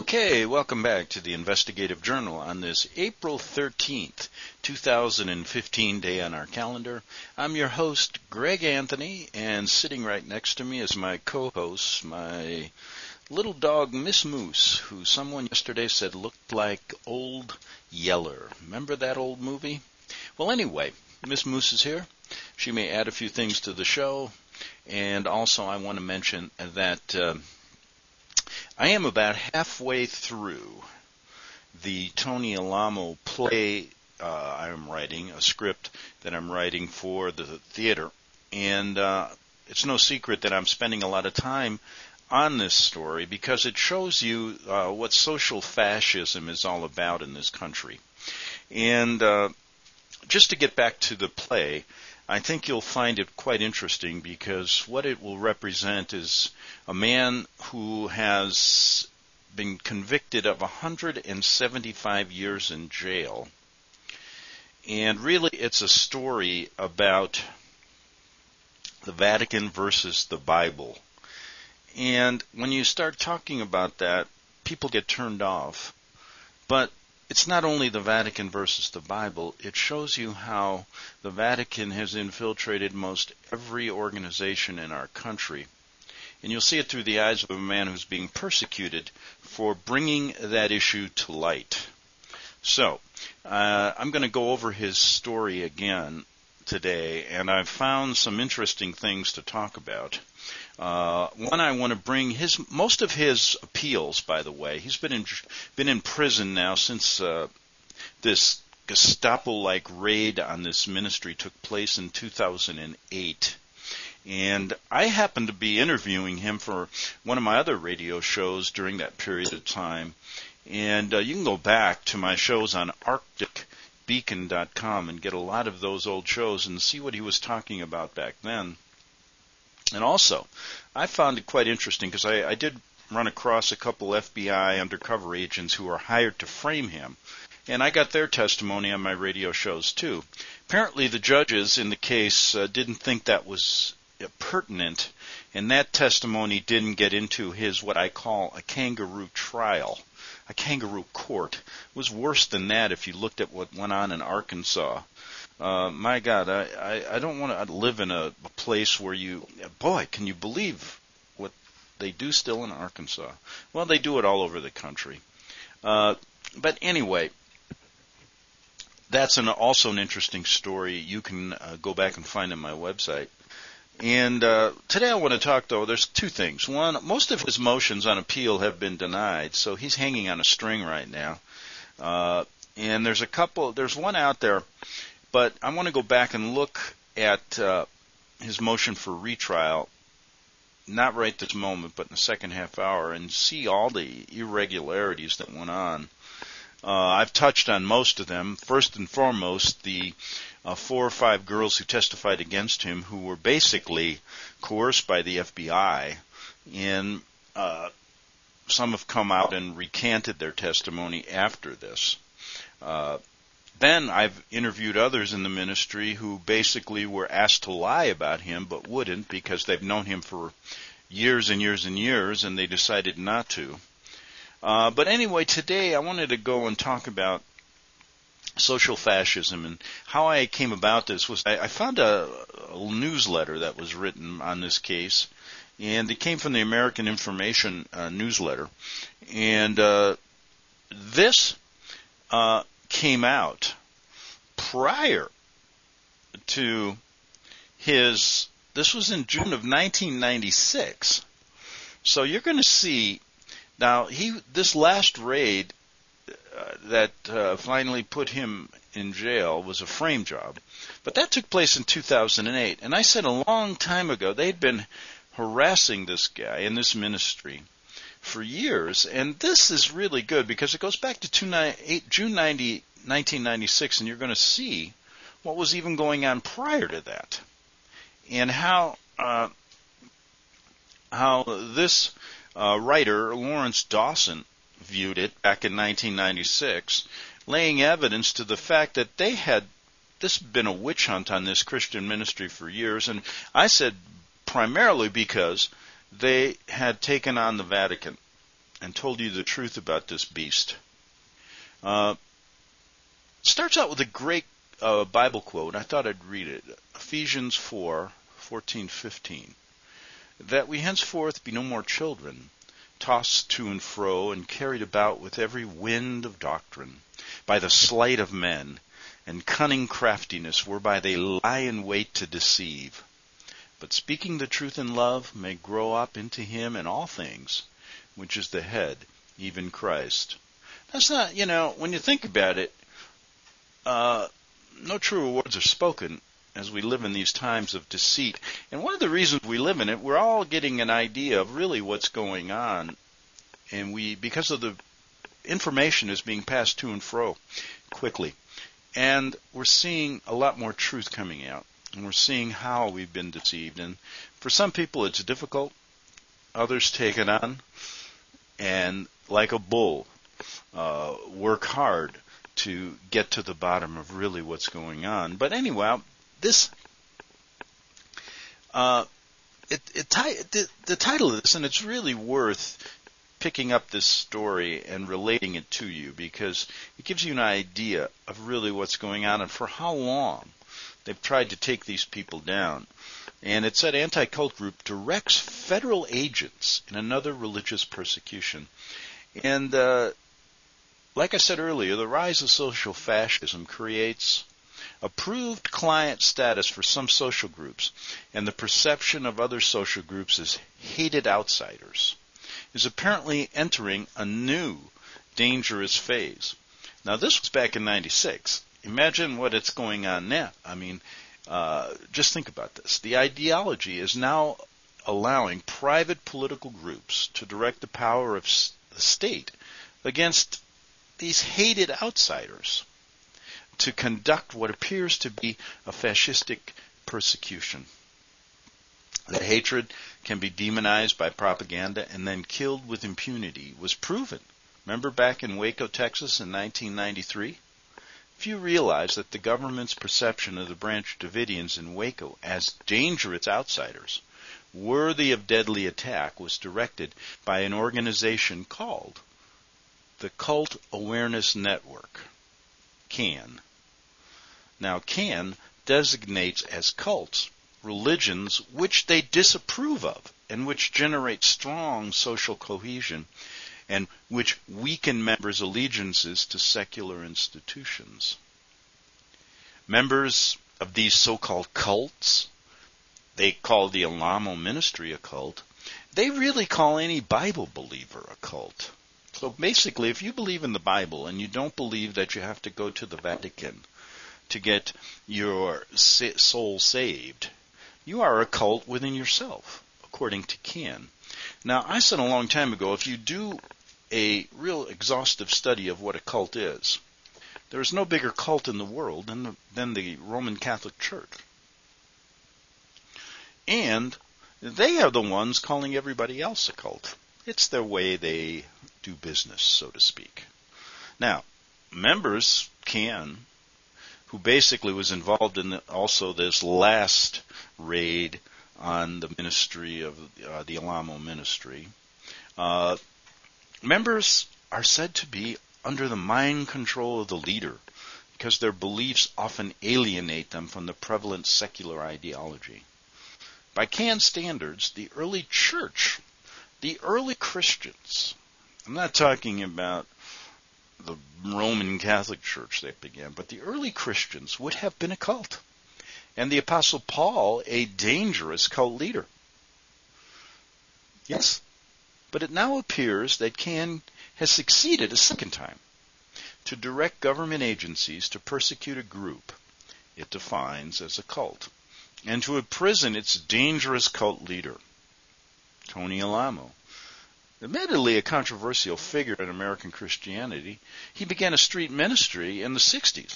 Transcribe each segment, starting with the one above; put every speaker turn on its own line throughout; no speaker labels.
Okay, welcome back to the Investigative Journal on this April 13th, 2015 day on our calendar. I'm your host, Greg Anthony, and sitting right next to me is my co-host, my little dog, Miss Moose, who someone yesterday said looked like Old Yeller. Remember that old movie? Well, anyway, Miss Moose is here. She may add a few things to the show, and also I want to mention that I am about halfway through the Tony Alamo play I'm writing, a script that I'm writing for the theater. And it's no secret that I'm spending a lot of time on this story because it shows you what social fascism is all about in this country. And just to get back to the play, I think you'll find it quite interesting because what it will represent is a man who has been convicted of 175 years in jail. And really it's a story about the Vatican versus the Bible. And when you start talking about that, people get turned off. But it's not only the Vatican versus the Bible, it shows you how the Vatican has infiltrated most every organization in our country. And you'll see it through the eyes of a man who's being persecuted for bringing that issue to light. So, I'm going to go over his story again today, and I've found some interesting things to talk about. One, I want to bring most of his appeals, by the way. He's been in prison now since this Gestapo-like raid on this ministry took place in 2008. And I happened to be interviewing him for one of my other radio shows during that period of time. And you can go back to my shows on ArcticBeacon.com and get a lot of those old shows and see what he was talking about back then. And also, I found it quite interesting because I did run across a couple FBI undercover agents who were hired to frame him. And I got their testimony on my radio shows too. Apparently the judges in the case didn't think that was pertinent, and that testimony didn't get into his what I call a kangaroo trial, a kangaroo court. It was worse than that if you looked at what went on in Arkansas. My God, I don't want to live in a place where can you believe what they do still in Arkansas? Well, they do it all over the country. But anyway, that's also an interesting story. You can go back and find on my website. And today I want to talk, though, there's two things. One, most of his motions on appeal have been denied, so he's hanging on a string right now. And there's one out there, but I want to go back and look at his motion for retrial, not right this moment, but in the second half hour, and see all the irregularities that went on. I've touched on most of them. First and foremost, the 4 or 5 girls who testified against him who were basically coerced by the FBI, and some have come out and recanted their testimony after this. Then I've interviewed others in the ministry who basically were asked to lie about him but wouldn't because they've known him for years and years and years, and they decided not to. But anyway, today I wanted to go and talk about social fascism, and how I came about this was I found a newsletter that was written on this case, and it came from the American Information newsletter. And this came out prior to this was in June of 1996. So you're going to see, now this last raid that finally put him in jail was a frame job. But that took place in 2008. And I said a long time ago they'd been harassing this guy in this ministry for years. And this is really good because it goes back to June 1996, and you're going to see what was even going on prior to that. And how this writer, Lawrence Dawson, viewed it back in 1996, laying evidence to the fact that this had been a witch hunt on this Christian ministry for years. And I said primarily because they had taken on the Vatican. and told you the truth about this beast. Starts out with a great Bible quote. I thought I'd read it. Ephesians 4:14-15. That we henceforth be no more children, tossed to and fro and carried about with every wind of doctrine, by the sleight of men, and cunning craftiness whereby they lie in wait to deceive. But speaking the truth in love may grow up into him in all things, which is the head, even Christ. That's not, when you think about it, no truer words are spoken as we live in these times of deceit. And one of the reasons we live in it, we're all getting an idea of really what's going on. And because of the information is being passed to and fro quickly. And we're seeing a lot more truth coming out. And we're seeing how we've been deceived. And for some people it's difficult. Others take it on. And like a bull, work hard to get to the bottom of really what's going on. But anyway, the title of this, and it's really worth picking up this story and relating it to you, because it gives you an idea of really what's going on and for how long they've tried to take these people down. And it said anti-cult group directs federal agents in another religious persecution. And like I said earlier, the rise of social fascism creates approved client status for some social groups, and the perception of other social groups as hated outsiders is apparently entering a new dangerous phase. Now, this was back in 96. Imagine what it's going on now. I mean, just think about this. The ideology is now allowing private political groups to direct the power of the state against these hated outsiders to conduct what appears to be a fascistic persecution. That hatred can be demonized by propaganda and then killed with impunity was proven. Remember back in Waco, Texas in 1993? Few realize that the government's perception of the Branch Davidians in Waco as dangerous outsiders, worthy of deadly attack, was directed by an organization called the Cult Awareness Network, CAN. Now, CAN designates as cults religions which they disapprove of and which generate strong social cohesion and which weaken members' allegiances to secular institutions. Members of these so-called cults, they call the Alamo Ministry a cult, they really call any Bible believer a cult. So basically, if you believe in the Bible and you don't believe that you have to go to the Vatican to get your soul saved, you are a cult within yourself, according to CAN. Now, I said a long time ago, if you do a real exhaustive study of what a cult is, there is no bigger cult in the world than the Roman Catholic Church. And they are the ones calling everybody else a cult. It's their way they do business, so to speak. Now, members who basically was involved in also this last raid on the ministry of the Alamo Ministry, members are said to be under the mind control of the leader because their beliefs often alienate them from the prevalent secular ideology. By CAN standards, the early church, the early Christians, I'm not talking about the Roman Catholic Church that began, but the early Christians would have been a cult. And the Apostle Paul, a dangerous cult leader. Yes, but it now appears that CAN has succeeded a second time to direct government agencies to persecute a group it defines as a cult, and to imprison its dangerous cult leader, Tony Alamo. Admittedly a controversial figure in American Christianity, he began a street ministry in the 60s.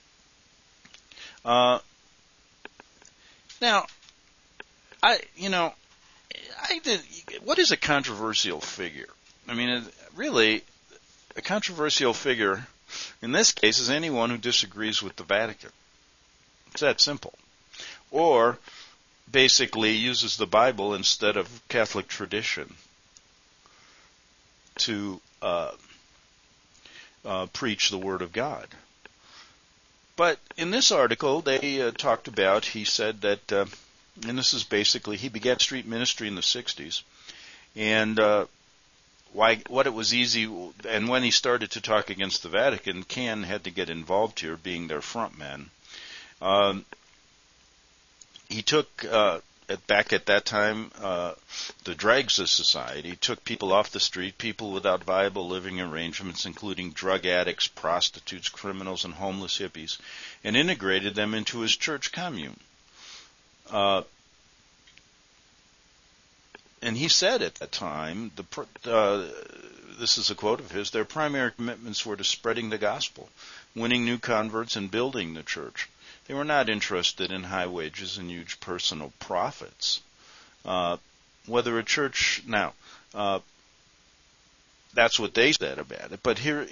Now, what is a controversial figure? I mean, really, a controversial figure in this case is anyone who disagrees with the Vatican. It's that simple. Or basically uses the Bible instead of Catholic tradition. to preach the Word of God. But in this article, they talked about, he said that, and this is basically, he began street ministry in the 60s, and what it was easy, and when he started to talk against the Vatican, Can had to get involved here, being their front man. He took, back at that time, the dregs of society, took people off the street, people without viable living arrangements, including drug addicts, prostitutes, criminals, and homeless hippies, and integrated them into his church commune. And he said at that time, this is a quote of his, their primary commitments were to spreading the gospel, winning new converts, and building the church. They were not interested in high wages and huge personal profits. Whether a church, now, that's what they said about it. But here,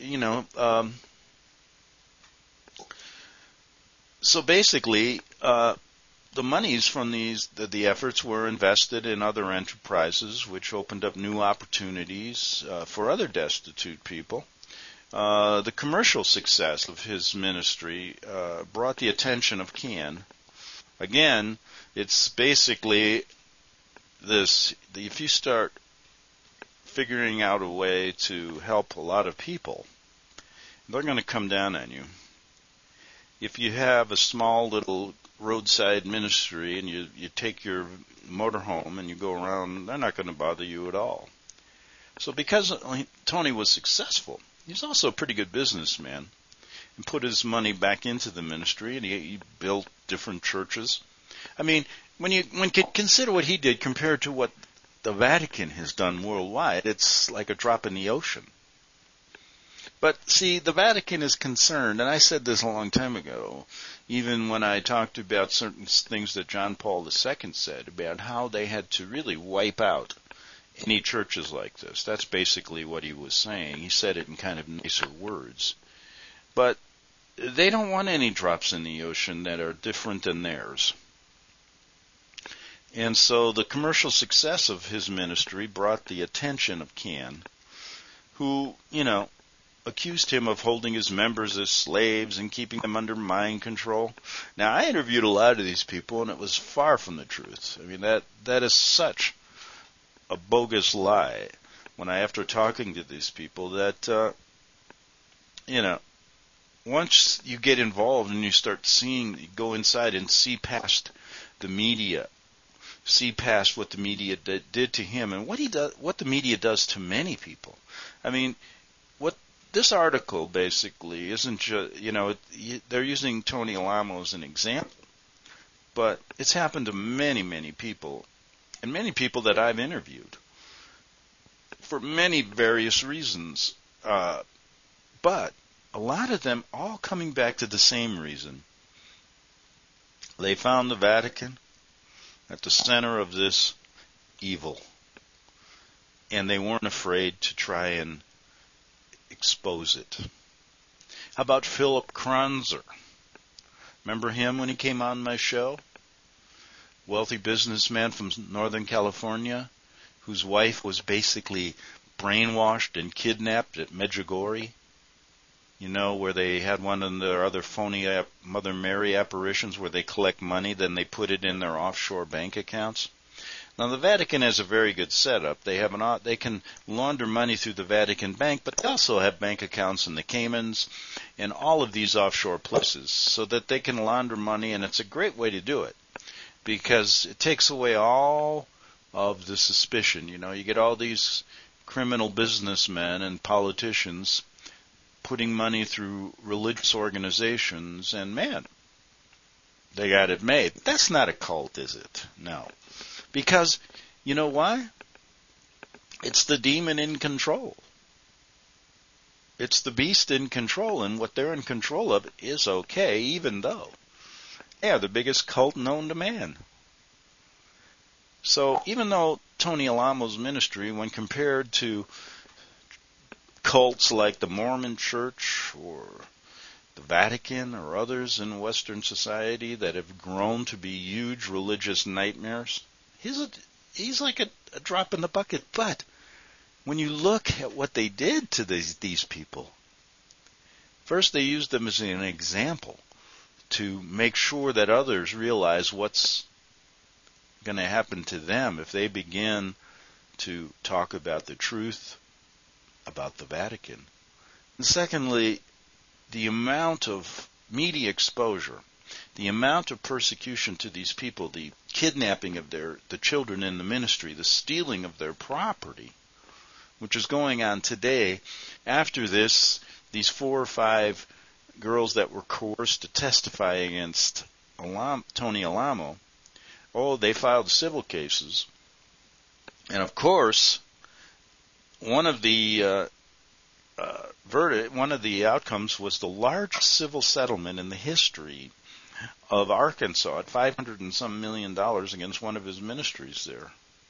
so basically, the monies from the efforts were invested in other enterprises, which opened up new opportunities for other destitute people. The commercial success of his ministry brought the attention of Can. Again, it's basically this, if you start figuring out a way to help a lot of people, they're going to come down on you. If you have a small little roadside ministry and you take your motorhome and you go around, they're not going to bother you at all. So because Tony was successful, he's also a pretty good businessman and put his money back into the ministry, and he built different churches. I mean, when you consider what he did compared to what the Vatican has done worldwide, it's like a drop in the ocean. But see, the Vatican is concerned, and I said this a long time ago, even when I talked about certain things that John Paul II said about how they had to really wipe out any churches like this. That's basically what he was saying. He said it in kind of nicer words. But they don't want any drops in the ocean that are different than theirs. And so the commercial success of his ministry brought the attention of Can, who, accused him of holding his members as slaves and keeping them under mind control. Now, I interviewed a lot of these people, and it was far from the truth. I mean, that is such a bogus lie. When after talking to these people, that, once you get involved and you start seeing, you go inside and see past the media, see past what the media did to him and what the media does to many people. I mean, this article basically isn't just, they're using Tony Alamo as an example, but it's happened to many, many people, and many people that I've interviewed for many various reasons. But a lot of them all coming back to the same reason. They found the Vatican at the center of this evil, and they weren't afraid to try and expose it. How about Philip Kranzer? Remember him when he came on my show? Wealthy businessman from Northern California, whose wife was basically brainwashed and kidnapped at Medjugorje. Where they had one of their other phony Mother Mary apparitions where they collect money, then they put it in their offshore bank accounts. Now, the Vatican has a very good setup. They can launder money through the Vatican Bank, but they also have bank accounts in the Caymans and all of these offshore places so that they can launder money, and it's a great way to do it because it takes away all of the suspicion. You get all these criminal businessmen and politicians putting money through religious organizations, and man, they got it made. That's not a cult, is it? No. Because, you know why? It's the demon in control. It's the beast in control, and what they're in control of is okay, even though they are the biggest cult known to man. So even though Tony Alamo's ministry, when compared to cults like the Mormon Church or the Vatican or others in Western society that have grown to be huge religious nightmares, he's like a drop in the bucket. But when you look at what they did to these people, first they used them as an example to make sure that others realize what's going to happen to them if they begin to talk about the truth about the Vatican. And secondly, the amount of media exposure, the amount of persecution to these people, the kidnapping of the children in the ministry, the stealing of their property, which is going on today. After this, these 4 or 5 girls that were coerced to testify against Tony Alamo, they filed civil cases. And of course, one of the outcomes was the largest civil settlement in the history of Arkansas at $500 and some million against one of his ministries there.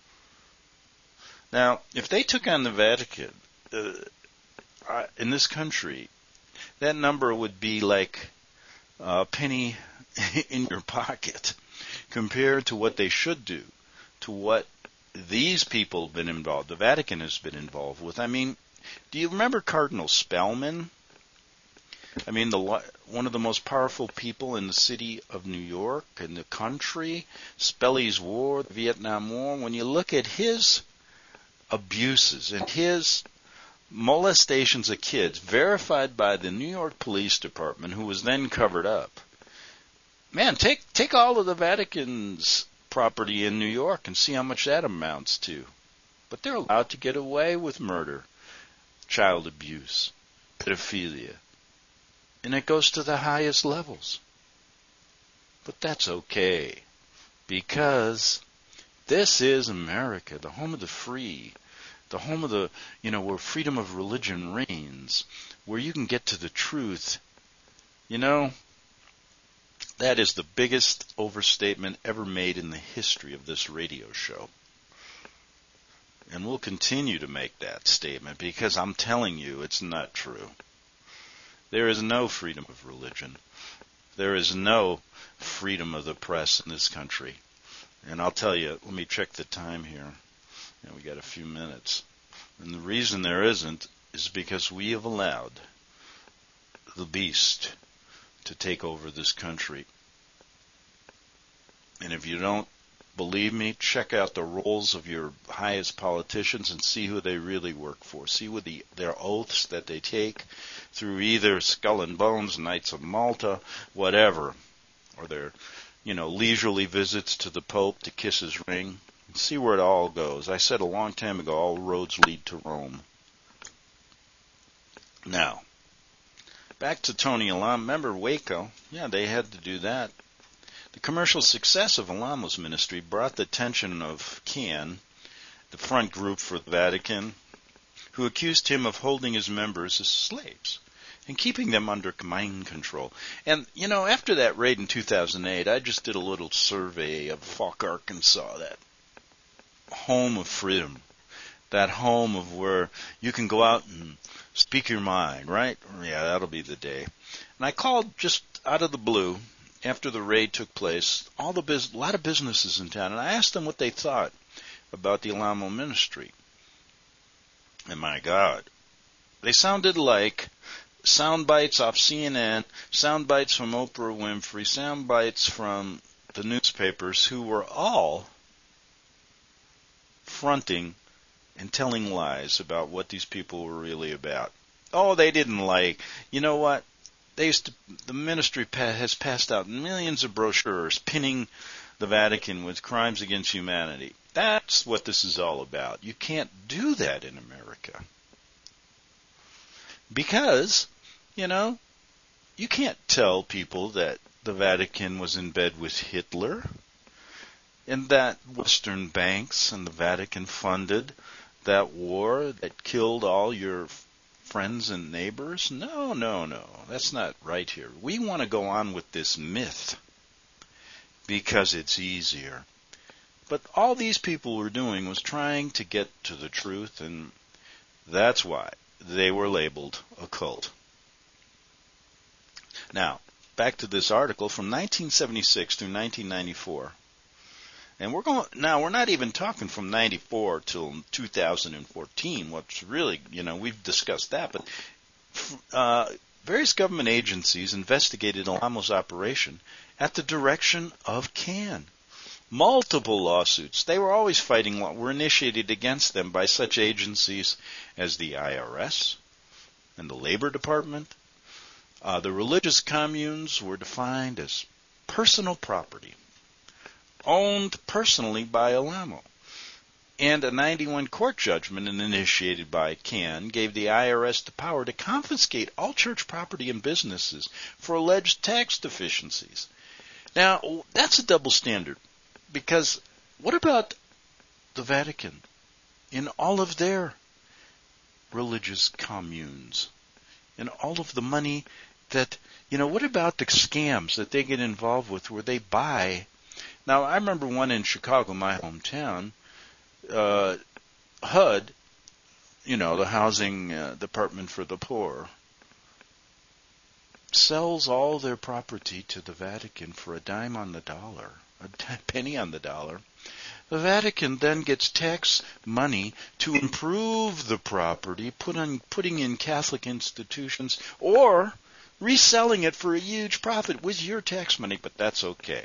Now, if they took on the Vatican in this country, that number would be like a penny in your pocket compared to what they should do, to what these people have been involved, the Vatican has been involved with. I mean, do you remember Cardinal Spellman? I mean, one of the most powerful people in the city of New York, in the country, Spelly's War, the Vietnam War. When you look at his abuses and his molestations of kids, verified by the New York Police Department, who was then covered up. Man, take all of the Vatican's property in New York and see how much that amounts to. But they're allowed to get away with murder, child abuse, pedophilia. And it goes to the highest levels. But that's okay, because this is America, the home of the free, the home of the, where freedom of religion reigns, where you can get to the truth. That is the biggest overstatement ever made in the history of this radio show. And we'll continue to make that statement because I'm telling you it's not true. There is no freedom of religion. There is no freedom of the press in this country. And I'll tell you, let me check the time here. We got a few minutes. And the reason there isn't is because we have allowed the beast to take over this country. And if you don't believe me, check out the rolls of your highest politicians and see who they really work for. See what their oaths that they take through either Skull and Bones, Knights of Malta, whatever, or their, leisurely visits to the Pope to kiss his ring. See where it all goes. I said a long time ago, all roads lead to Rome. Now, back to Tony Alamo. Remember Waco? Yeah, they had to do that. The commercial success of Alamo's ministry brought the attention of CAN, the front group for the Vatican, who accused him of holding his members as slaves and keeping them under mind control. And, after that raid in 2008, I just did a little survey of Falk, Arkansas, that home of freedom, that home of where you can go out and speak your mind, right? Yeah, that'll be the day. And I called just out of the blue after the raid took place, a lot of businesses in town, and I asked them what they thought about the Alamo ministry. And my God, they sounded like sound bites off CNN, sound bites from Oprah Winfrey, sound bites from the newspapers, who were all fronting and telling lies about what these people were really about. Oh, they didn't like. You know what? The ministry has passed out millions of brochures pinning the Vatican with crimes against humanity. That's what this is all about. You can't do that in America. Because, you can't tell people that the Vatican was in bed with Hitler and that Western banks and the Vatican funded that war that killed all your friends and neighbors. No. That's not right here. We want to go on with this myth because it's easier. But all these people were doing was trying to get to the truth, and that's why they were labeled a cult. Now, back to this article from 1976 through 1994. And we're not even talking from 94 till 2014. What's really, we've discussed that, but various government agencies investigated Alamo's operation at the direction of CAN. Multiple lawsuits, they were always fighting, were initiated against them by such agencies as the IRS and the Labor Department. The religious communes were defined as personal property, owned personally by Alamo. And a 91 court judgment initiated by CAN gave the IRS the power to confiscate all church property and businesses for alleged tax deficiencies. Now, that's a double standard, because what about the Vatican in all of their religious communes and all of the money that, what about the scams that they get involved with where they buy? Now, I remember one in Chicago, my hometown, HUD, the Housing Department for the Poor, sells all their property to the Vatican for a dime on the dollar, a penny on the dollar. The Vatican then gets tax money to improve the property, putting in Catholic institutions, or reselling it for a huge profit with your tax money, but that's okay.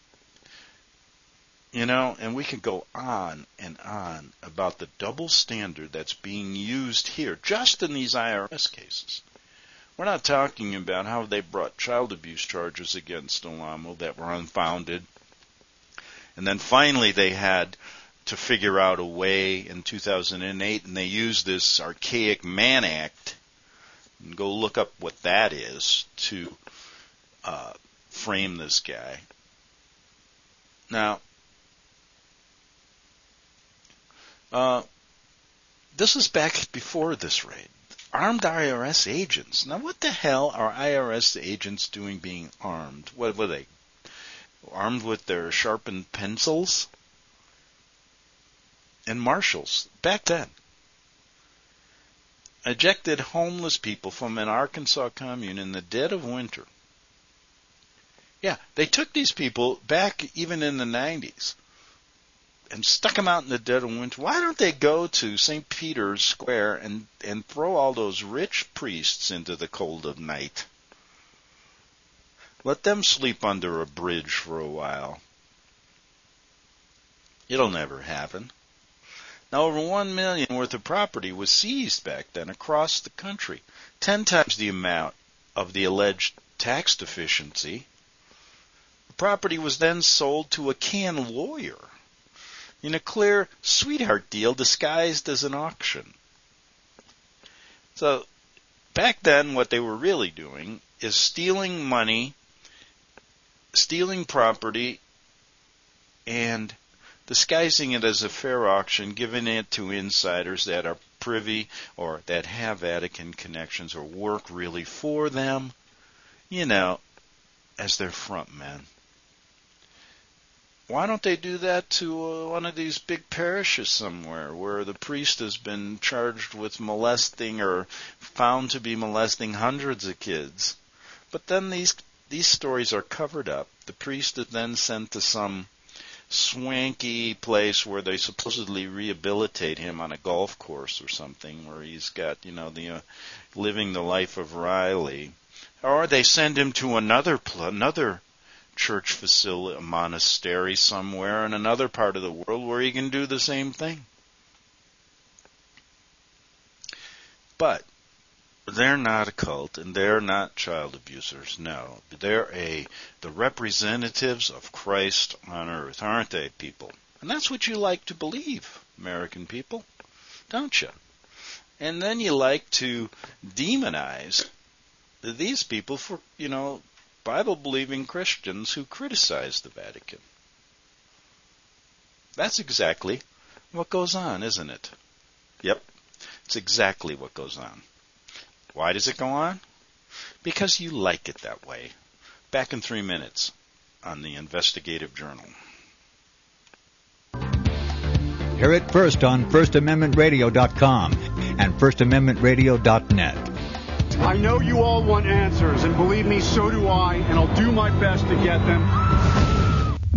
And we can go on and on about the double standard that's being used here, just in these IRS cases. We're not talking about how they brought child abuse charges against Alamo that were unfounded. And then finally they had to figure out a way in 2008, and they used this archaic Mann Act, and go look up what that is, to frame this guy. Now, this is back before this raid. Armed IRS agents. Now, what the hell are IRS agents doing being armed? What were they? Armed with their sharpened pencils? And marshals, back then, ejected homeless people from an Arkansas commune in the dead of winter. Yeah, they took these people back even in the 90s. And stuck them out in the dead of winter. Why don't they go to St. Peter's Square and throw all those rich priests into the cold of night? Let them sleep under a bridge for a while. It'll never happen. Now, over $1 million worth of property was seized back then across the country, 10 times the amount of the alleged tax deficiency. The property was then sold to a CAN lawyer in a clear sweetheart deal disguised as an auction. So, back then, what they were really doing is stealing money, stealing property, and disguising it as a fair auction, giving it to insiders that are privy or that have Vatican connections or work really for them, as their front men. Why don't they do that to one of these big parishes somewhere where the priest has been charged with molesting or found to be molesting hundreds of kids? But then these stories are covered up. The priest is then sent to some swanky place where they supposedly rehabilitate him on a golf course or something, where he's got, living the life of Riley. Or they send him to another church facility, a monastery somewhere in another part of the world where he can do the same thing. But they're not a cult, and they're not child abusers. No, they're the representatives of Christ on earth, aren't they, people? And that's what you like to believe, American people, don't you? And then you like to demonize these people for, Bible-believing Christians who criticize the Vatican. That's exactly what goes on, isn't it? Yep, it's exactly what goes on. Why does it go on? Because you like it that way. Back in 3 minutes on the Investigative Journal.
Hear it first on FirstAmendmentRadio.com and FirstAmendmentRadio.net.
I know you all want answers, and believe me, so do I, and I'll do my best to get them.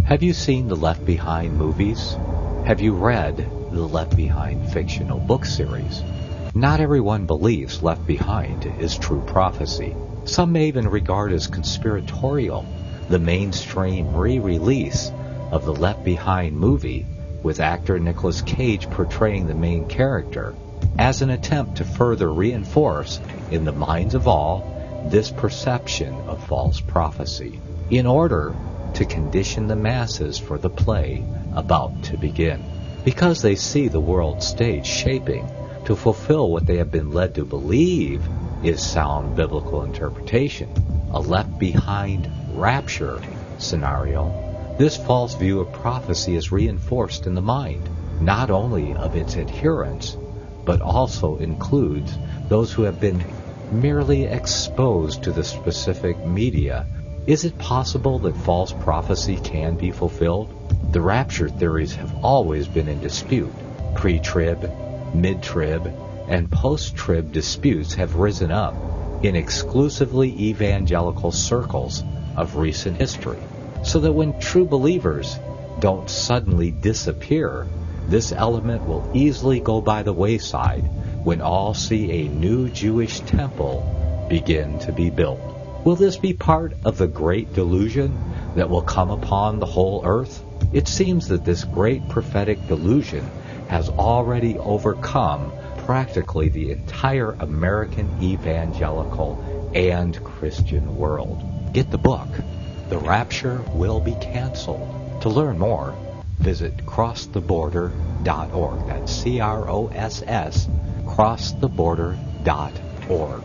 Have you seen the Left Behind movies? Have you read the Left Behind fictional book series? Not everyone believes Left Behind is true prophecy. Some may even regard as conspiratorial the mainstream re-release of the Left Behind movie with actor Nicolas Cage portraying the main character as an attempt to further reinforce in the minds of all this perception of false prophecy in order to condition the masses for the play about to begin. Because they see the world stage shaping to fulfill what they have been led to believe is sound biblical interpretation, a Left Behind rapture scenario, this false view of prophecy is reinforced in the mind, not only of its adherents, but also includes those who have been merely exposed to the specific media. Is it possible that false prophecy can be fulfilled? The rapture theories have always been in dispute. Pre-trib, mid-trib, and post-trib disputes have risen up in exclusively evangelical circles of recent history, so that when true believers don't suddenly disappear, this element will easily go by the wayside when all see a new Jewish temple begin to be built. Will this be part of the great delusion that will come upon the whole earth? It seems that this great prophetic delusion has already overcome practically the entire American evangelical and Christian world. Get the book, The Rapture Will Be Canceled. To learn more, visit crosstheborder.org. That's CROSS, crosstheborder.org.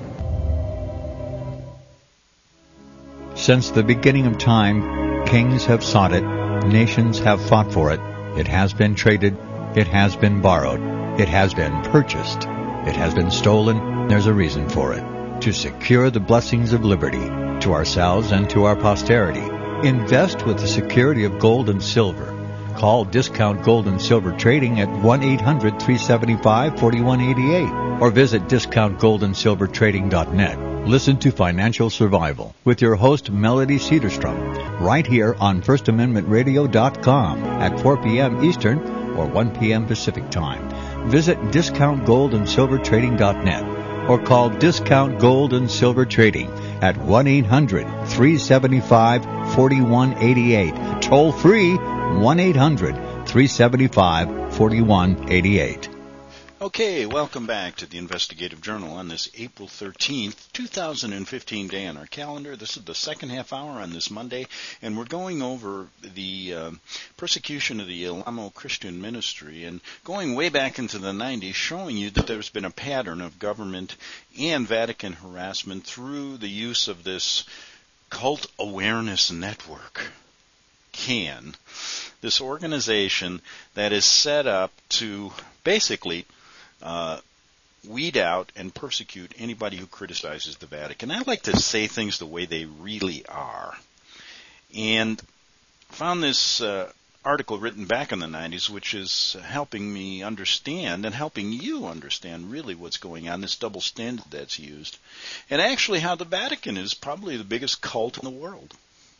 Since the beginning of time, kings have sought it, nations have fought for it. It has been traded, it has been borrowed, it has been purchased, it has been stolen. There's a reason for it. To secure the blessings of liberty to ourselves and to our posterity. Invest with the security of gold and silver. Call Discount Gold and Silver Trading at 1-800-375-4188 or visit discountgoldandsilvertrading.net. Listen to Financial Survival with your host Melody Cedarstrom right here on FirstAmendmentRadio.com at 4 p.m. Eastern or 1 p.m. Pacific Time. Visit discountgoldandsilvertrading.net or call Discount Gold and Silver Trading at 1-800-375-4188. Toll free 1-800-375-4188.
Okay, welcome back to the Investigative Journal on this April 13th, 2015 day on our calendar. This is the second half hour on this Monday, and we're going over the persecution of the Alamo Christian Ministry and going way back into the 90s, showing you that there's been a pattern of government and Vatican harassment through the use of this Cult Awareness Network, CAN, this organization that is set up to basically weed out and persecute anybody who criticizes the Vatican. I like to say things the way they really are. And found this article written back in the 90s, which is helping me understand and helping you understand really what's going on, this double standard that's used, and actually how the Vatican is probably the biggest cult in the world.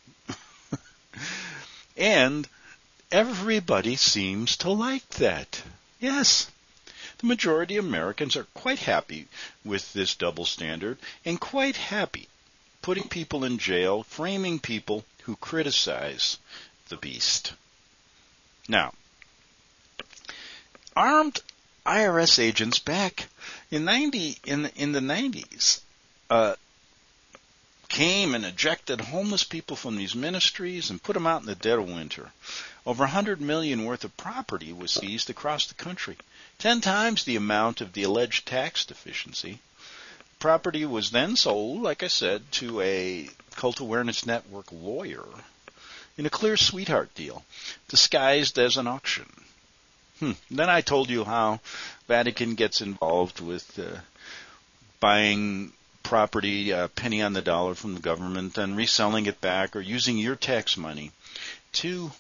And everybody seems to like that. Yes. The majority of Americans are quite happy with this double standard and quite happy putting people in jail, framing people who criticize the beast. Now, armed IRS agents back in the 90s came and ejected homeless people from these ministries and put them out in the dead of winter. Over $100 million worth of property was seized across the country, 10 times the amount of the alleged tax deficiency. Property was then sold, like I said, to a Cult Awareness Network lawyer in a clear sweetheart deal, disguised as an auction. Then I told you how Vatican gets involved with buying property, penny on the dollar from the government, and reselling it back or using your tax money to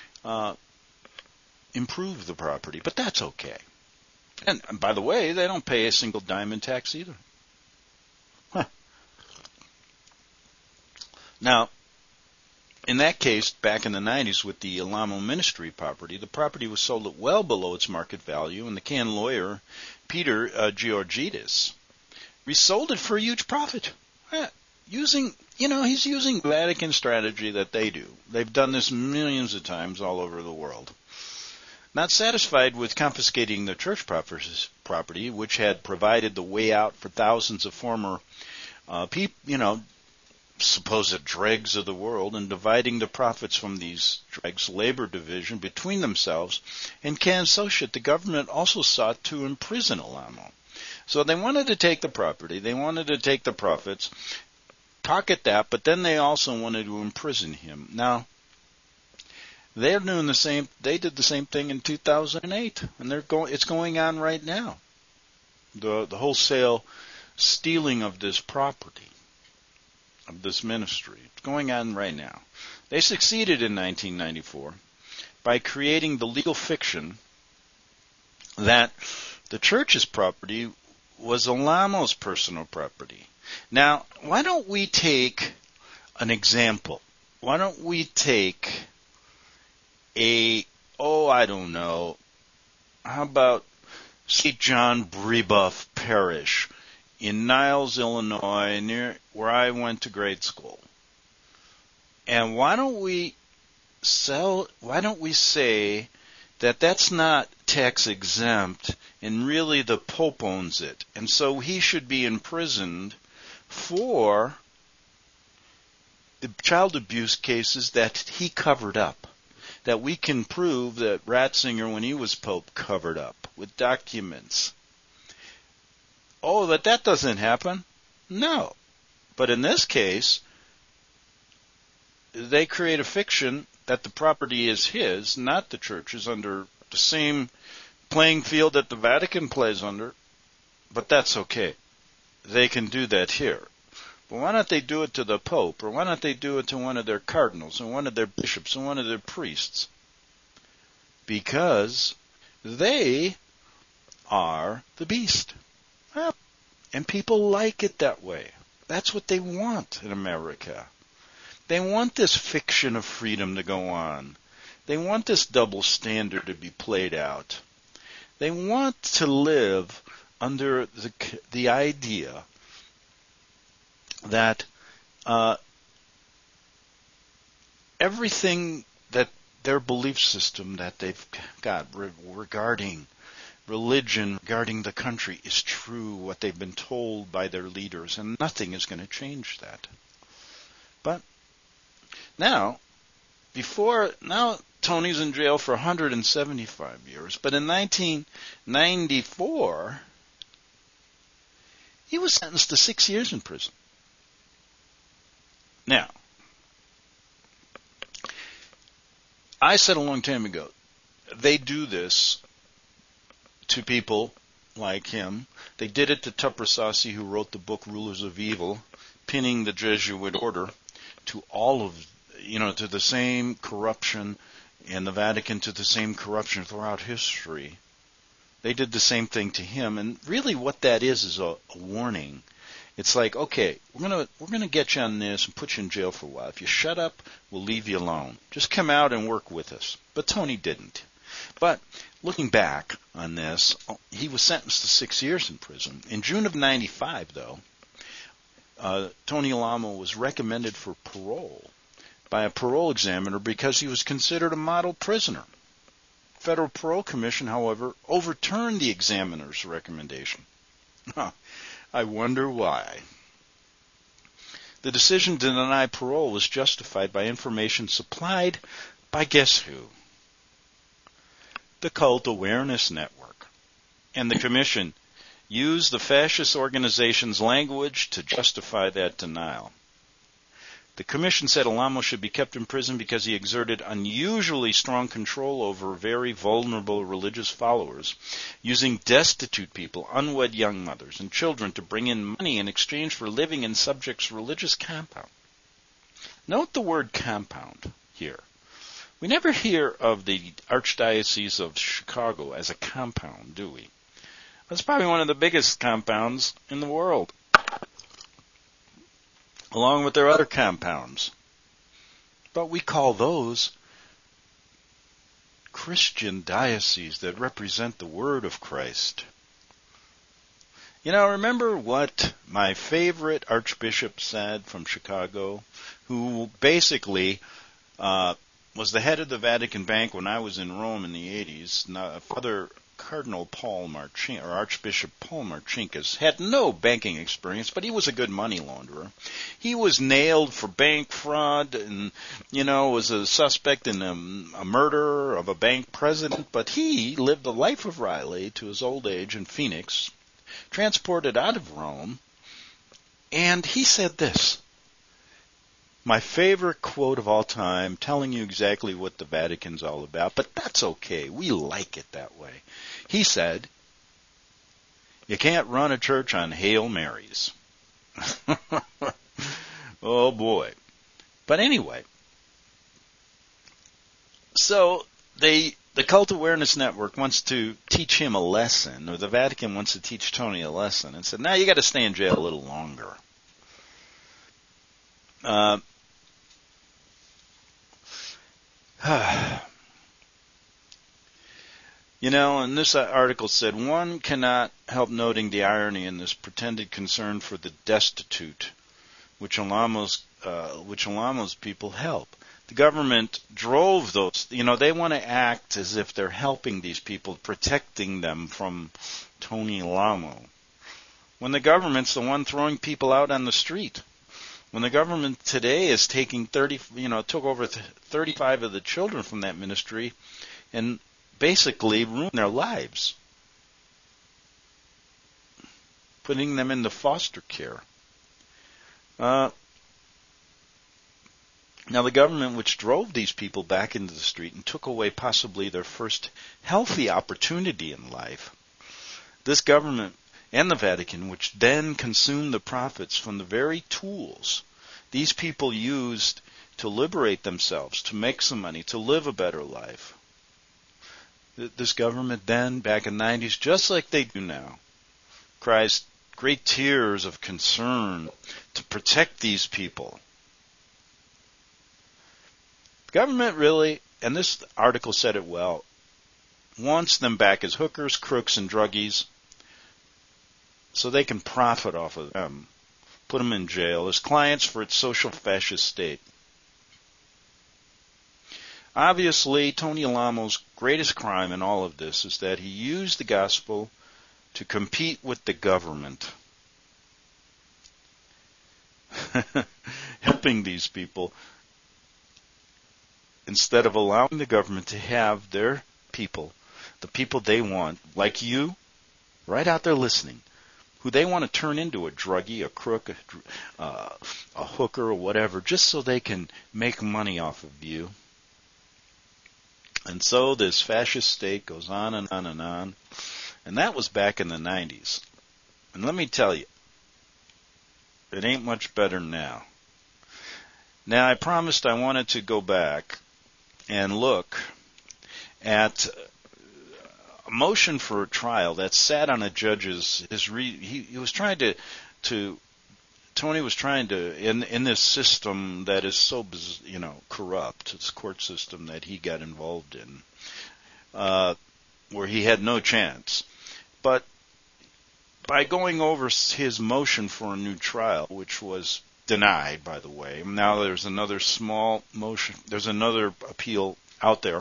improve the property. But that's okay. And by the way, they don't pay a single dime in tax either. Now, In that case, back in the 90s with the Alamo Ministry property, the property was sold at well below its market value, and the Cannes lawyer, Peter Georgides, resold it for a huge profit. He's using Vatican strategy that they do. They've done this millions of times all over the world. Not satisfied with confiscating the church property, which had provided the way out for thousands of former supposed dregs of the world, and dividing the profits from these dregs' labor division between themselves and Cannes Associate, the government also sought to imprison Alamo. So they wanted to take the property, they wanted to take the profits, pocket that, but then they also wanted to imprison him. Now, they're doing the same. They did the same thing in 2008, and it's going on right now. The wholesale stealing of this property, of this ministry, it's going on right now. They succeeded in 1994 by creating the legal fiction that the church's property was Alamo's personal property. Now, why don't we take an example? Why don't we take how about St. John Brebeuf Parish in Niles, Illinois, near where I went to grade school. And why don't we say that that's not tax exempt and really the Pope owns it, and so he should be imprisoned for the child abuse cases that he covered up, that we can prove that Ratzinger, when he was Pope, covered up with documents. Oh, that doesn't happen? No. But in this case, they create a fiction that the property is his, not the church's, under the same playing field that the Vatican plays under. But that's okay. They can do that here. But why don't they do it to the Pope, or why don't they do it to one of their cardinals, and one of their bishops, and one of their priests? Because they are the beast. And people like it that way. That's what they want in America. They want this fiction of freedom to go on. They want this double standard to be played out. They want to live under the idea that everything that their belief system that they've got regarding religion, regarding the country, is true, what they've been told by their leaders, and nothing is going to change that. But now Tony's in jail for 175 years, but in 1994, he was sentenced to 6 years in prison. Now, I said a long time ago, they do this to people like him. They did it to Tupper Sassi, who wrote the book Rulers of Evil, pinning the Jesuit order to all of, to the same corruption, and the Vatican to the same corruption throughout history. They did the same thing to him, and really what that is a warning. It's like, okay, we're gonna get you on this and put you in jail for a while. If you shut up, we'll leave you alone. Just come out and work with us. But Tony didn't. But looking back on this, he was sentenced to 6 years in prison. In June of 95, though, Tony Alamo was recommended for parole by a parole examiner because he was considered a model prisoner. Federal Parole Commission, however, overturned the examiner's recommendation. I wonder why. The decision to deny parole was justified by information supplied by guess who? The Cult Awareness Network. And the Commission used the fascist organization's language to justify that denial. The Commission said Alamo should be kept in prison because he exerted unusually strong control over very vulnerable religious followers, using destitute people, unwed young mothers, and children to bring in money in exchange for living in subjects' religious compound. Note the word compound here. We never hear of the Archdiocese of Chicago as a compound, do we? That's probably one of the biggest compounds in the world, along with their other compounds. But we call those Christian dioceses that represent the Word of Christ. You know, remember what my favorite Archbishop said from Chicago, who basically was the head of the Vatican Bank when I was in Rome in the 80s. Now, Father Cardinal Paul Marcinkus, or Archbishop Paul Marcinkus, had no banking experience, but he was a good money launderer. He was nailed for bank fraud and, was a suspect in a murder of a bank president, but he lived the life of Riley to his old age in Phoenix, transported out of Rome, and he said this, my favorite quote of all time, telling you exactly what the Vatican's all about, but that's okay. We like it that way. He said, you can't run a church on Hail Marys. Oh boy. But anyway, so the Cult Awareness Network wants to teach him a lesson, or the Vatican wants to teach Tony a lesson, and said, now you got to stay in jail a little longer. And this article said, one cannot help noting the irony in this pretended concern for the destitute, which Alamos people help. The government drove those, they want to act as if they're helping these people, protecting them from Tony Alamo. When the government's the one throwing people out on the street. When the government today is taking took over 35 of the children from that ministry and basically ruined their lives, putting them into foster care. Now the government which drove these people back into the street and took away possibly their first healthy opportunity in life, this government and the Vatican, which then consumed the profits from the very tools these people used to liberate themselves, to make some money, to live a better life. This government then, back in the 90s, just like they do now, cries great tears of concern to protect these people. The government really, and this article said it well, wants them back as hookers, crooks, and druggies so they can profit off of them, put them in jail as clients for its social fascist state. Obviously, Tony Alamo's greatest crime in all of this is that he used the gospel to compete with the government, helping these people instead of allowing the government to have their people, the people they want, like you, right out there listening, who they want to turn into a druggie, a crook, a hooker, or whatever, just so they can make money off of you. And so this fascist state goes on and on and on. And that was back in the 90s. And let me tell you, it ain't much better now. Now, I promised I wanted to go back and look at a motion for a trial that sat on a judge's, he was trying to Tony was trying to, in this system that is so, corrupt, this court system that he got involved in, where he had no chance. But by going over his motion for a new trial, which was denied, by the way, now there's another small motion, there's another appeal out there.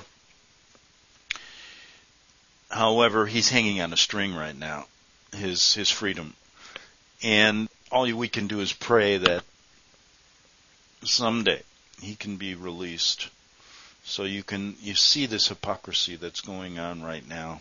However, he's hanging on a string right now, his freedom. And all we can do is pray that someday he can be released. So you see this hypocrisy that's going on right now.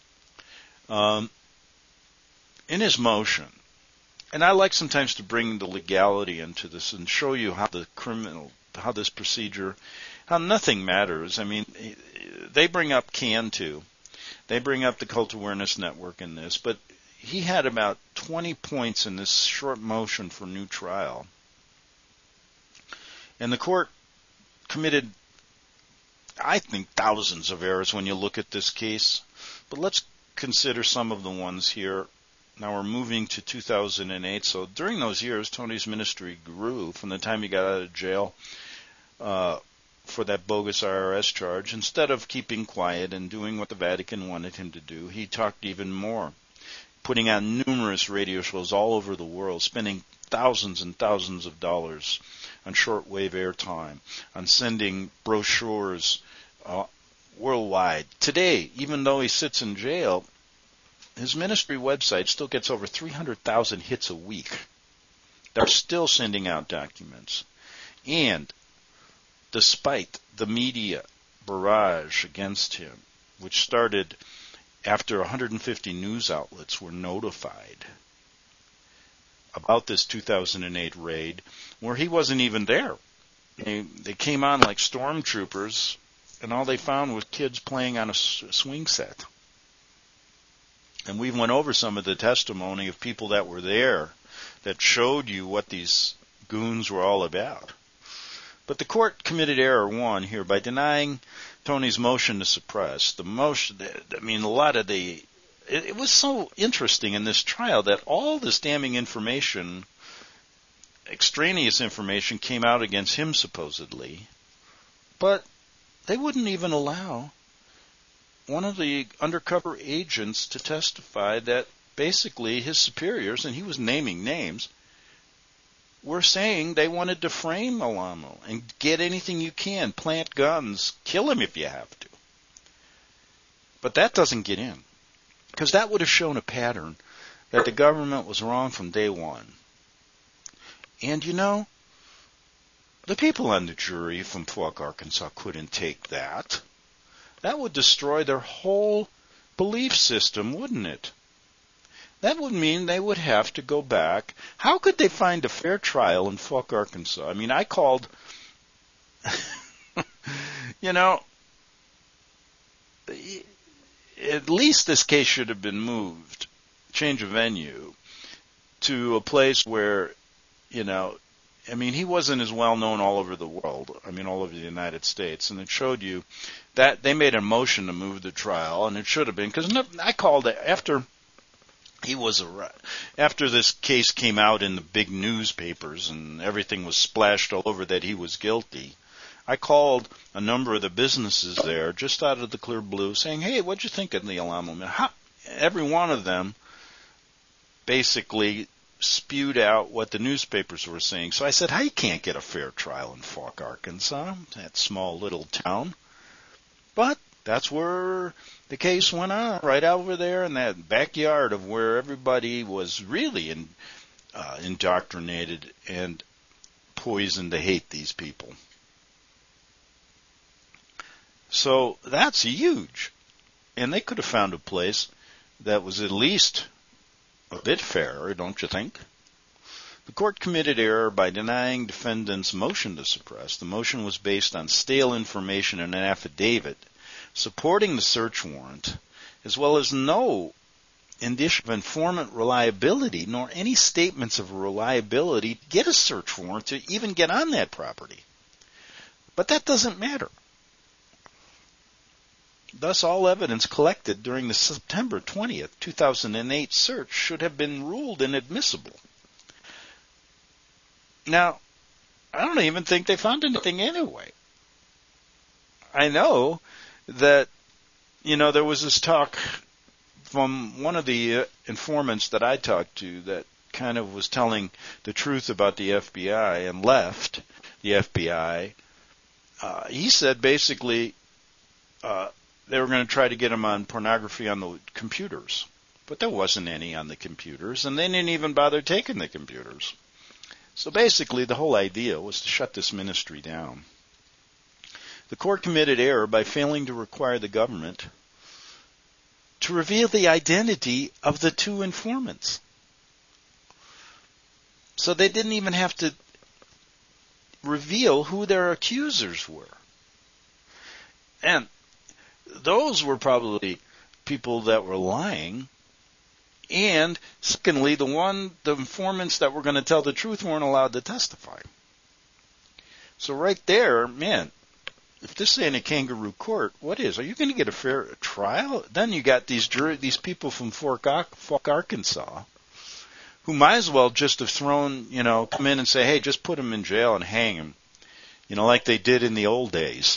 In his motion, and I like sometimes to bring the legality into this and show you how how this procedure, how nothing matters. I mean, they bring up CAN too. They bring up the Cult Awareness Network in this, but he had about 20 points in this short motion for new trial. And the court committed, I think, thousands of errors when you look at this case. But let's consider some of the ones here. Now we're moving to 2008. So during those years, Tony's ministry grew from the time he got out of jail. for that bogus IRS charge, instead of keeping quiet and doing what the Vatican wanted him to do, he talked even more, putting on numerous radio shows all over the world, spending thousands and thousands of dollars on shortwave airtime, on sending brochures worldwide. Today, even though he sits in jail, his ministry website still gets over 300,000 hits a week. They're still sending out documents. And despite the media barrage against him, which started after 150 news outlets were notified about this 2008 raid, where he wasn't even there. They came on like stormtroopers, and all they found was kids playing on a swing set. And we went over some of the testimony of people that were there that showed you what these goons were all about. But the court committed error one here by denying Tony's motion to suppress. The motion, it was so interesting in this trial that all this damning information, extraneous information, came out against him supposedly, but they wouldn't even allow one of the undercover agents to testify that basically his superiors, and he was naming names, were saying they wanted to frame Alamo and get anything you can, plant guns, kill him if you have to. But that doesn't get in, because that would have shown a pattern that the government was wrong from day one. And the people on the jury from Fauquier, Arkansas couldn't take that. That would destroy their whole belief system, wouldn't it? That would mean they would have to go back. How could they find a fair trial in Fauquier, Arkansas? I mean, I called, at least this case should have been moved, change of venue, to a place where, he wasn't as well known all over the world, all over the United States, and it showed you that they made a motion to move the trial, and it should have been, because I called after this case came out in the big newspapers and everything was splashed all over that he was guilty. I called a number of the businesses there just out of the clear blue saying, hey, what'd you think of the Alamo? Every one of them basically spewed out what the newspapers were saying. So I said, I can't get a fair trial in Fauquier, Arkansas, that small little town. But that's where the case went on, right over there in that backyard of where everybody was really indoctrinated and poisoned to hate these people. So that's huge. And they could have found a place that was at least a bit fairer, don't you think? The court committed error by denying defendants' motion to suppress. The motion was based on stale information in an affidavit supporting the search warrant, as well as no indicia of informant reliability, nor any statements of reliability to get a search warrant to even get on that property. But that doesn't matter. Thus, all evidence collected during the September 20th, 2008 search should have been ruled inadmissible. Now, I don't even think they found anything anyway. I know that, there was this talk from one of the informants that I talked to that kind of was telling the truth about the FBI and left the FBI. He said basically they were going to try to get him on pornography on the computers, but there wasn't any on the computers, and they didn't even bother taking the computers. So basically the whole idea was to shut this ministry down. The court committed error by failing to require the government to reveal the identity of the two informants. So they didn't even have to reveal who their accusers were. And those were probably people that were lying. And secondly, the informants that were going to tell the truth weren't allowed to testify. So right there, man, if this ain't a kangaroo court, what is? Are you going to get a fair trial? Then you got these people from Fauquier, Arkansas, who might as well just have come in and say, hey, just put him in jail and hang him. like they did in the old days.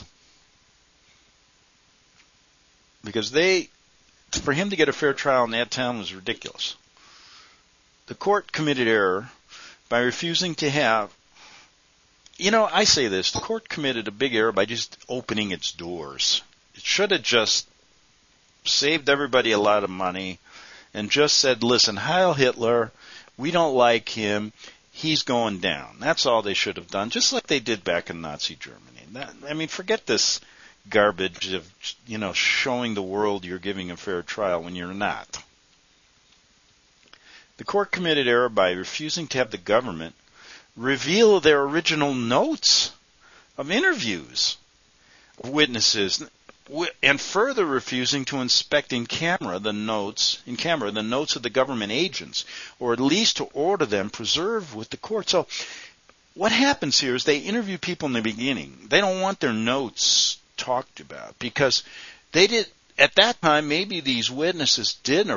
Because for him to get a fair trial in that town was ridiculous. The court committed error by refusing to have, I say this, the court committed a big error by just opening its doors. It should have just saved everybody a lot of money and just said, listen, Heil Hitler, we don't like him, he's going down. That's all they should have done, just like they did back in Nazi Germany. Forget this garbage of, showing the world you're giving a fair trial when you're not. The court committed error by refusing to have the government reveal their original notes of interviews of witnesses, and further refusing to inspect in camera the notes of the government agents, or at least to order them preserved with the court. So what happens here is they interview people in the beginning. They don't want their notes talked about because they did at that time. Maybe these witnesses didn't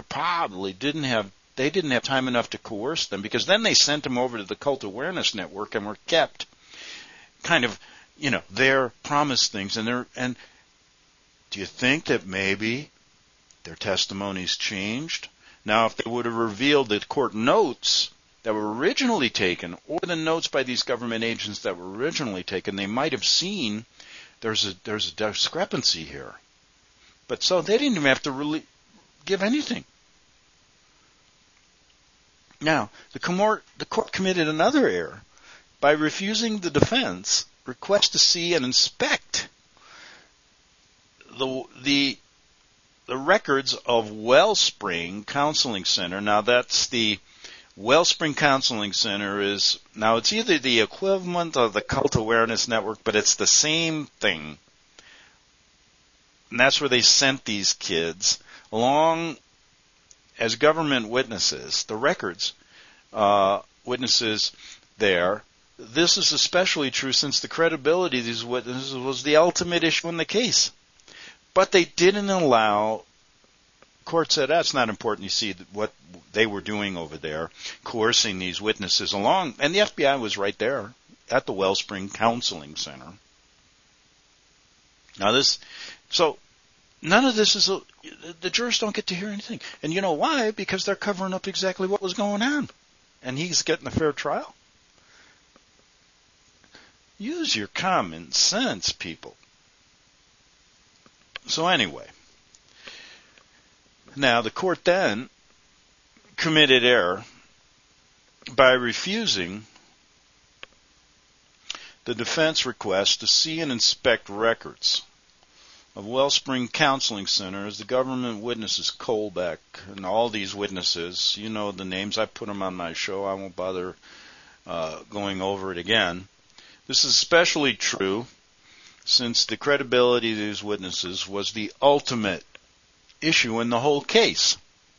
have time enough to coerce them, because then they sent them over to the Cult Awareness Network and were kept kind of, their promised things. And do you think that maybe their testimonies changed? Now, if they would have revealed the court notes that were originally taken, or the notes by these government agents that were originally taken, they might have seen there's a discrepancy here. But so they didn't even have to really give anything. Now, the court committed another error by refusing the defense request to see and inspect the records of Wellspring Counseling Center. Now, that's the Wellspring Counseling Center it's either the equivalent of the Cult Awareness Network, but it's the same thing. And that's where they sent these kids along as government witnesses, the records witnesses there. This is especially true since the credibility of these witnesses was the ultimate issue in the case. But they didn't allow, court said, that's not important. You see what they were doing over there, coercing these witnesses along. And the FBI was right there at the Wellspring Counseling Center. Now so none of this is, the jurors don't get to hear anything. And you know why? Because they're covering up exactly what was going on. And he's getting a fair trial. Use your common sense, people. So anyway, now the court then committed error by refusing the defense request to see and inspect records of Wellspring Counseling Center as the government witnesses Colbeck and all these witnesses. You know the names. I put them on my show. I won't bother going over it again. This is especially true since the credibility of these witnesses was the ultimate issue in the whole case.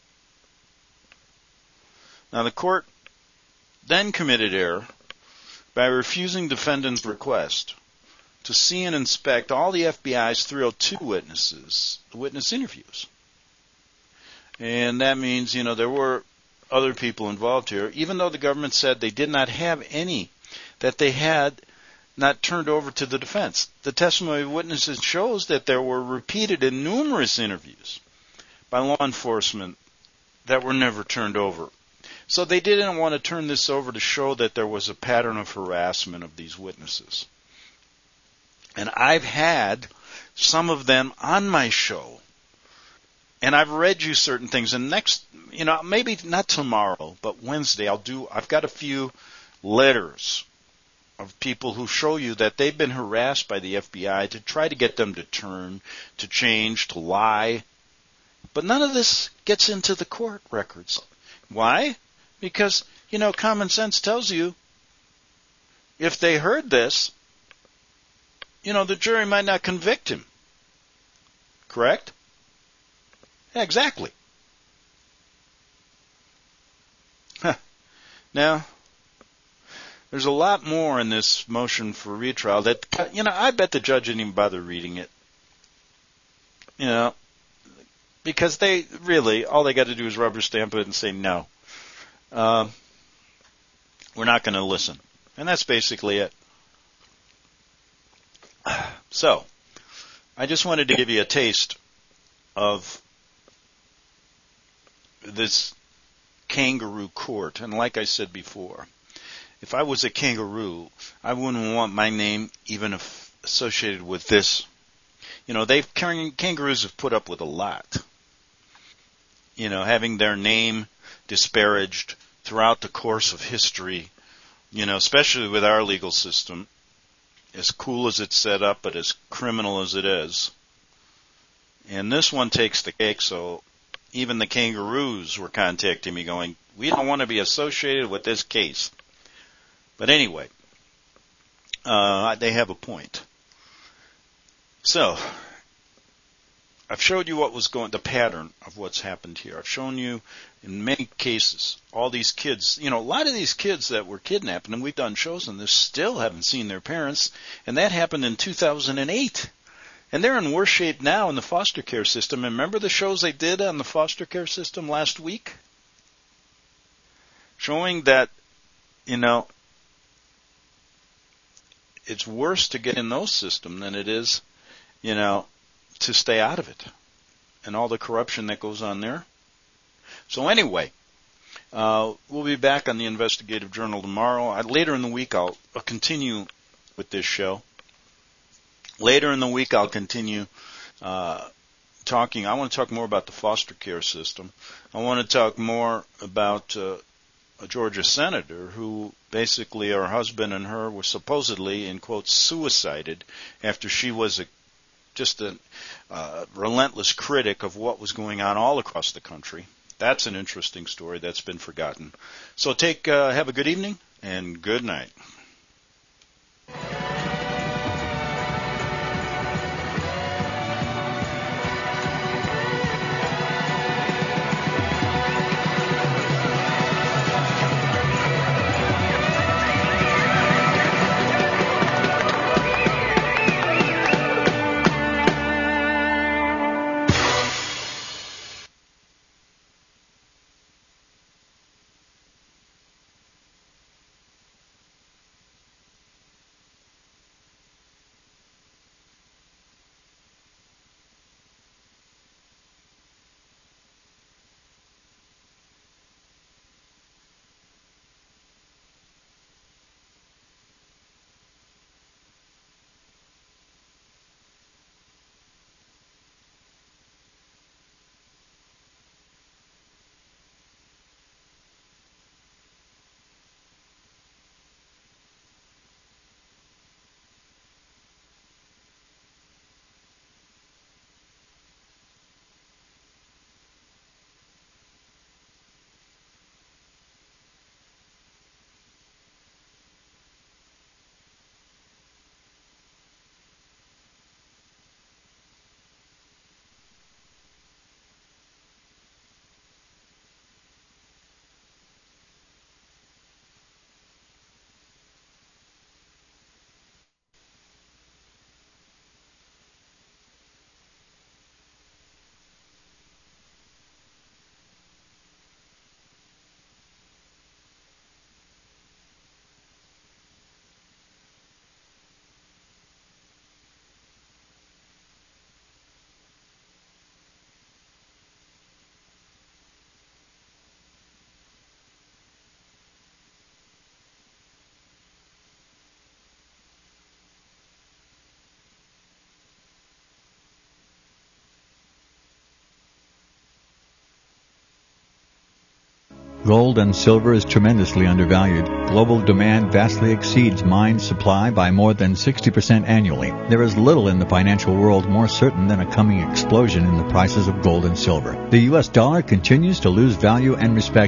Now the court then committed error by refusing defendant's request to see and inspect all the FBI's 302 witnesses, the witness interviews. And that means, there were other people involved here, even though the government said they did not have any that they had not turned over to the defense. The testimony of witnesses shows that there were repeated and numerous interviews by law enforcement that were never turned over. So they didn't want to turn this over to show that there was a pattern of harassment of these witnesses. And I've had some of them on my show. And I've read you certain things. And next, maybe not tomorrow, but Wednesday, I've got a few letters of people who show you that they've been harassed by the FBI to try to get them to turn, to change, to lie. But none of this gets into the court records. Why? Because, common sense tells you if they heard this, the jury might not convict him. Correct? Yeah, exactly. Now, there's a lot more in this motion for retrial that, I bet the judge didn't even bother reading it. Because they really, all they got to do is rubber stamp it and say no. We're not going to listen. And that's basically it. So, I just wanted to give you a taste of this kangaroo court. And like I said before, if I was a kangaroo, I wouldn't want my name even associated with this. You know, kangaroos have put up with a lot. You know, having their name disparaged throughout the course of history, you know, especially with our legal system, as cool as it's set up, but as criminal as it is. And this one takes the cake, so even the kangaroos were contacting me going, we don't want to be associated with this case. But anyway, they have a point. So, I've showed you the pattern of what's happened here. I've shown you in many cases, all these kids, you know, a lot of these kids that were kidnapped, and we've done shows on this, still haven't seen their parents, and that happened in 2008. And they're in worse shape now in the foster care system. And remember the shows they did on the foster care system last week? Showing that, you know, it's worse to get in those systems than it is, you know, to stay out of it. And all the corruption that goes on there. So anyway, we'll be back on the Investigative Journal tomorrow. Later in the week, I'll continue with this show. Later in the week, I'll continue talking. I want to talk more about the foster care system. I want to talk more about a Georgia senator who basically her husband and her were supposedly, in quotes, suicided after she was just a relentless critic of what was going on all across the country. That's an interesting story that's been forgotten. So have a good evening and good night.
Gold and silver is tremendously undervalued. Global demand vastly exceeds mine supply by more than 60% annually. There is little in the financial world more certain than a coming explosion in the prices of gold and silver. The U.S. dollar continues to lose value and respect